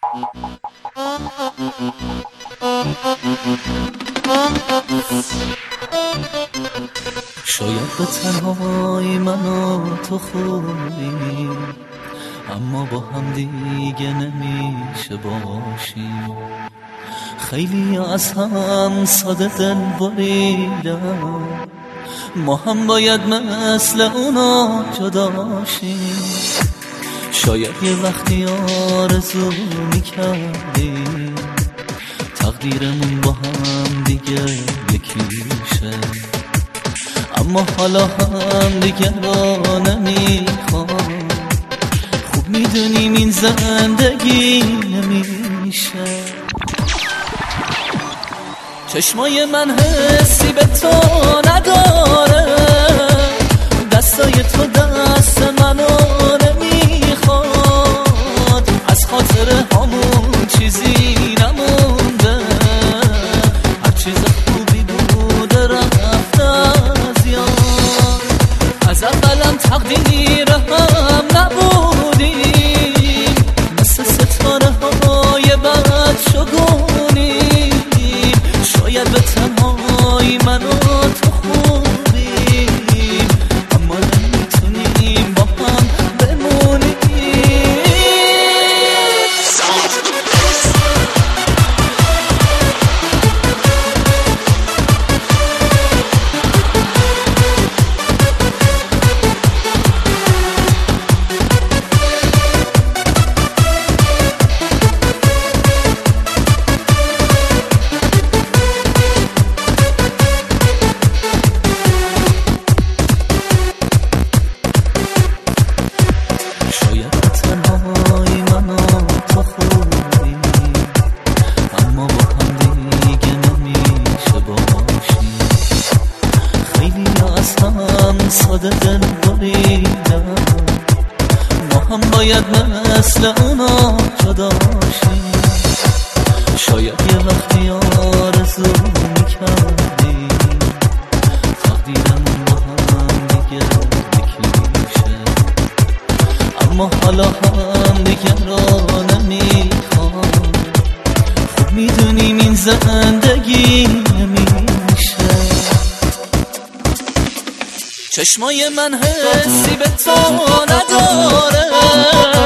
شاید به تنهایی من و تو خوبیم، اما با هم دیگه نمیشه باشیم. خیلی از هم ساده دل بریدم، ما هم باید مثل اونا جداشیم. شاید یه وقتی آرزو میکردیم تقدیرمون با هم دیگه یکی شه، اما حالا هم دیگه را نمیخوام. خوب میدونیم این زندگی نمیشه. چشمای من حسی به تو نداره، دستای تو دست منو نمیخواد. از خاطر همون چیزی نمونده، هر چیز خوبی بوده رفته از یاد. از اولم تقدیر هم نبودیم، مثل ستاره های بد شگونیم. شاید به تنهایی من و تو خوبیم، اما نمیتونیم با هم بمونیم. ساده دل بریدم، ما هم باید مثل اونا جداشیم. شاید یه وقتی آرزو میکردیم تقدیرمون با هم دیگه یکی شه، اما حالا هم دیگه را نمیخوام. خوب میدونیم این زندگی نمیشه. چشمای من حسی به تو نداره،